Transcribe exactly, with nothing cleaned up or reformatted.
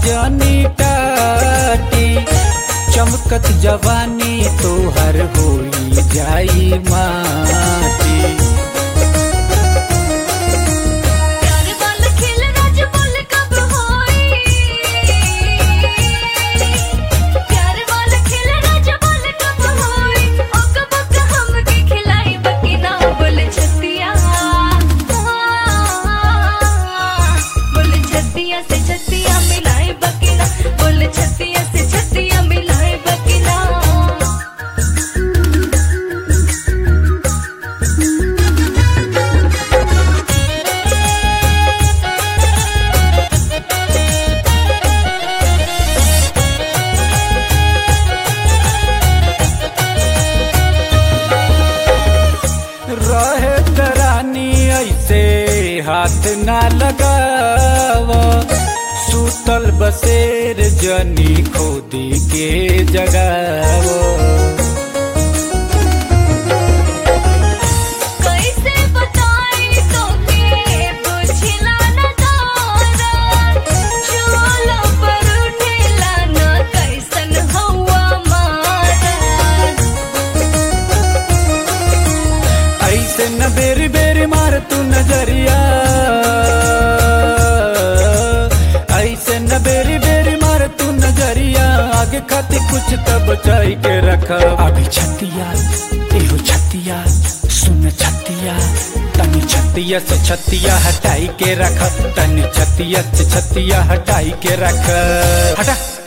जानी टाटी, चमकत जवानी तोहर होई जाई माटी। प्यार वाला खेल राज बोल कब होई, प्यार वाला खेल राज बोल कब होई, ओक बक हमके खिलाई बकिना बोल छतिया, बोल छतिया से छतिया मिलाई बकिना, बोल छतिया से छतिया मिलाई बकिना। रहे तरानी ऐसे हाथ ना लगाव, सूतल बसेर जनी खोदी के जगाव। कैसे बताई तोके बुझिला न दौरान, चोला पर उठेला न कैसन हवा मारन। ऐसे न बेरी बेरी मार तू नजरिया, ऐसे न बेरी बेरी मार तू नजरिया, आगे खाती कुछ तब बचाई के रख। अभी छतिया एहो छतिया सुन छतिया, तनी छतिया से छतिया हटाई के रख, तनी छतिया से छतिया हटाई के रख। हटा